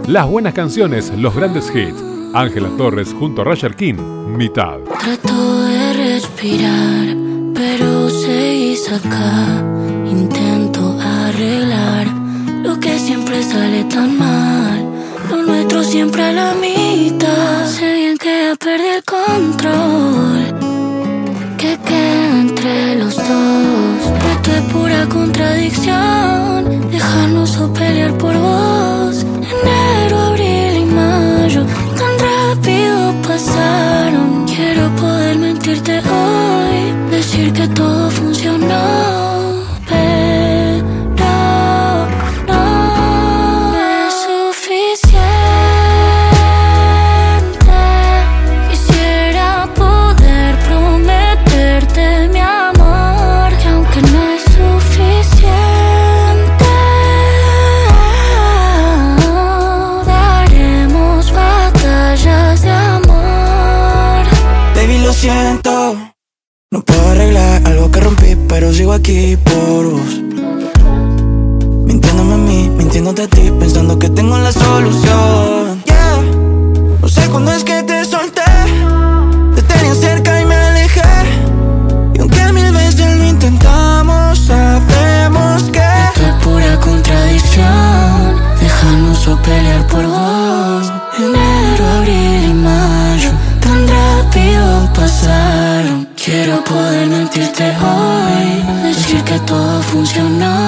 Las buenas canciones, los grandes hits. Ángela Torres junto a Roger King, Mitad. Trato de respirar, pero seguís acá. Intento arreglar lo que siempre sale tan mal. Lo nuestro siempre a la mitad. Sé bien que ya perdí el control. ¿Qué queda entre los dos? Esto es pura contradicción. Dejarnos o pelear por vos. Enero, abril y mayo tan rápido pasaron. Quiero poder mentirte hoy, decir que todo funcionó. Siento, no puedo arreglar algo que rompí, pero sigo aquí por vos. Mintiéndome a mí, mintiéndote a ti, pensando que tengo la solución. Yeah, no sé cuándo es que te solté, te tenía cerca y me alejé. Y aunque mil veces lo intentamos, sabemos que esto es pura contradicción. Dejarnos o pelear por vos. Enero, abril y mayo tan rápido pasaron. Quiero poder mentirte hoy, decir que todo funcionó.